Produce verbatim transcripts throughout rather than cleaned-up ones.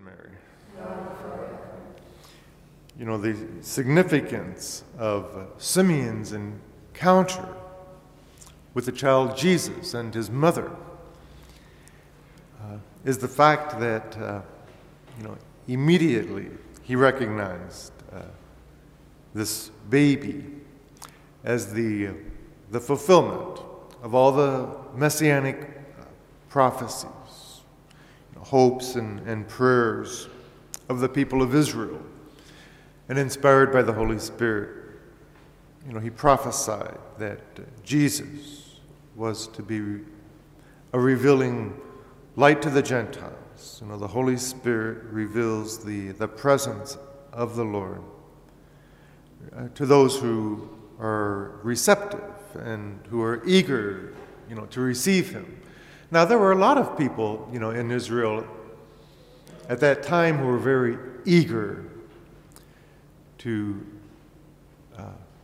Mary. You know, the significance of Simeon's encounter with the child Jesus and his mother uh, is the fact that, uh, you know, immediately he recognized uh, this baby as the, the fulfillment of all the messianic prophecies, you know, hopes and, and prayers of the people of Israel. And inspired by the Holy Spirit, you know, he prophesied that Jesus was to be a revealing light to the Gentiles. You know, the Holy Spirit reveals the, the presence of the Lord uh, to those who are receptive and who are eager, you know, to receive him. Now, there were a lot of people, you know, in Israel at that time who were very eager to, uh,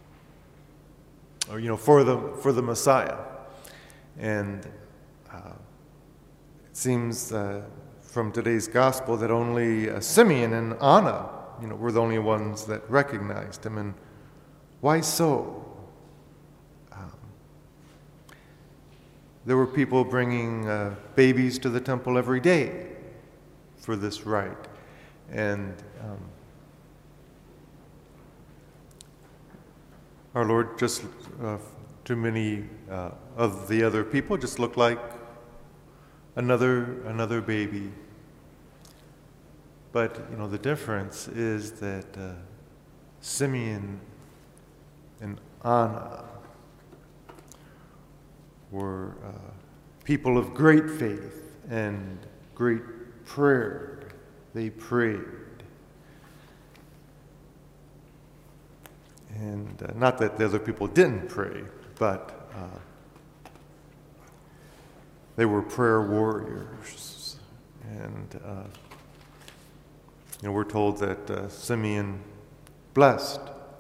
or you know, for the for the Messiah, and uh, it seems uh, from today's gospel that only uh, Simeon and Anna, you know, were the only ones that recognized him. And why so? Um, there were people bringing uh, babies to the temple every day for this rite, and um, our Lord, just uh, to many uh, of the other people, just looked like another another baby. But you know, the difference is that uh, Simeon and Anna were uh, people of great faith and great prayer. They prayed. And uh, not that the other people didn't pray, but uh, they were prayer warriors. And uh, you know, we're told that uh, Simeon blessed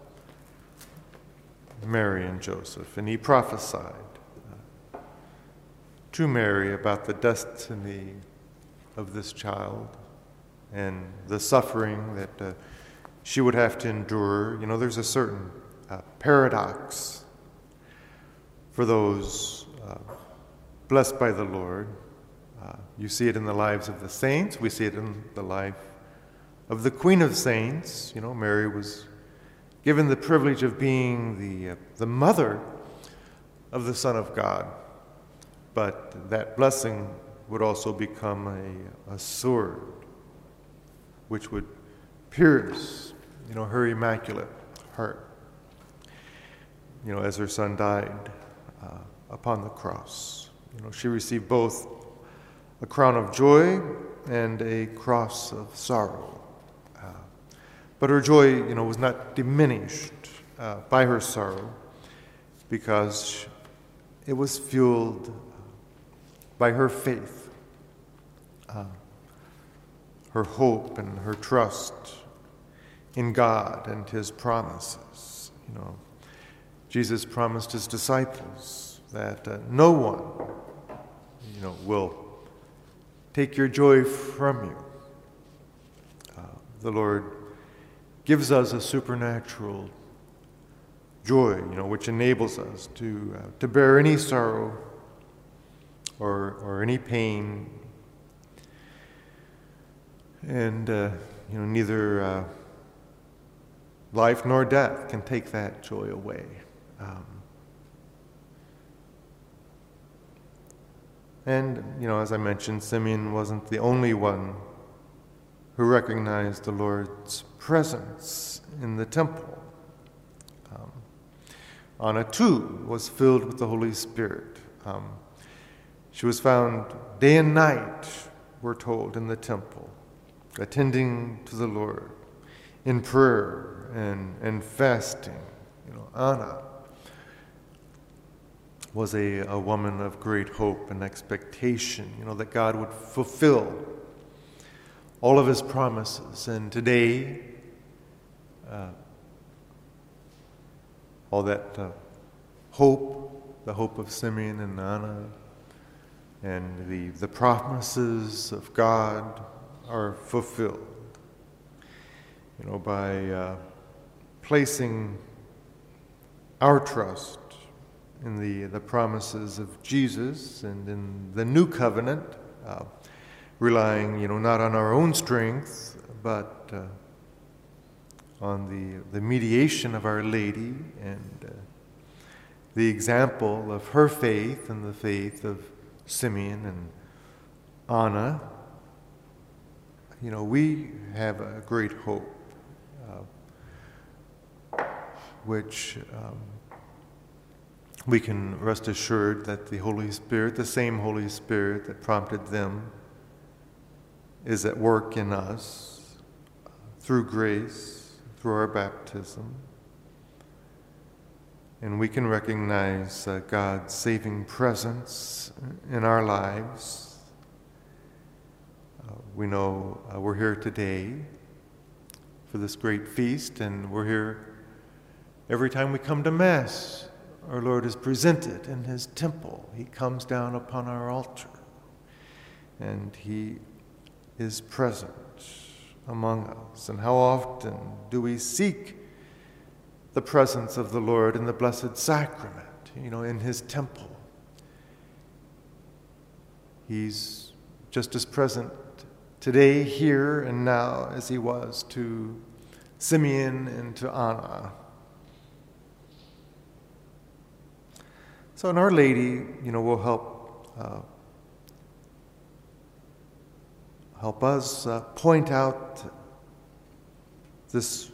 Mary and Joseph, and he prophesied uh, to Mary about the destiny of this child and the suffering that uh, she would have to endure. You know, there's a certain uh, paradox for those uh, blessed by the Lord. Uh, you see it in the lives of the saints. We see it in the life of the Queen of Saints. You know, Mary was given the privilege of being the, uh, the mother of the Son of God. But that blessing would also become a, a sword which would pierce, you know, her immaculate heart, you know, as her son died uh, upon the cross. You know, she received both a crown of joy and a cross of sorrow. Uh, but her joy, you know, was not diminished uh, by her sorrow, because it was fueled by her faith, uh, her hope and her trust in God and his promises. You know, Jesus promised his disciples that uh, no one, you know, will take your joy from you. Uh, the Lord gives us a supernatural joy, you know, which enables us to uh, to bear any sorrow or or any pain, and uh, you know, neither uh, life nor death can take that joy away. Um, and, you know, as I mentioned, Simeon wasn't the only one who recognized the Lord's presence in the temple. Um, Anna, too, was filled with the Holy Spirit. Um, she was found day and night, we're told, in the temple, attending to the Lord in prayer and, and fasting. You know, Anna was a, a woman of great hope and expectation, you know, that God would fulfill all of his promises. And today, uh, all that uh, hope, the hope of Simeon and Anna, and the, the promises of God are fulfilled. You know, by uh, placing our trust in the, the promises of Jesus and in the new covenant, uh, relying, you know, not on our own strength, but uh, on the, the mediation of Our Lady and uh, the example of her faith and the faith of Simeon and Anna. You know, we have a great hope, uh, which um, we can rest assured that the Holy Spirit, the same Holy Spirit that prompted them, is at work in us uh, through grace, through our baptism. And we can recognize uh, God's saving presence in our lives. Uh, we know uh, we're here today for this great feast, and we're here every time we come to Mass. Our Lord is presented in His temple. He comes down upon our altar, and He is present among us. And how often do we seek the presence of the Lord in the Blessed Sacrament, you know, in His temple? He's just as present today, here and now, as He was to Simeon and to Anna. So, and Our Lady, you know, will help uh, help us uh, point out this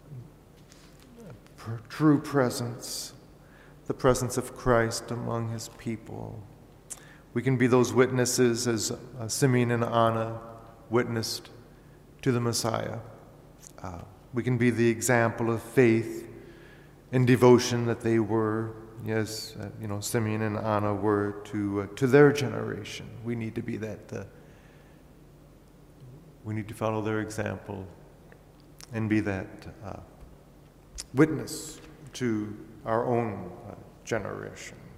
pr- true presence, the presence of Christ among His people. We can be those witnesses as uh, Simeon and Anna witnessed to the Messiah. Uh, we can be the example of faith and devotion that they were, yes, uh, you know, Simeon and Anna were to uh, to their generation. We need to be that. Uh, we need to follow their example and be that uh, witness to our own uh, generation.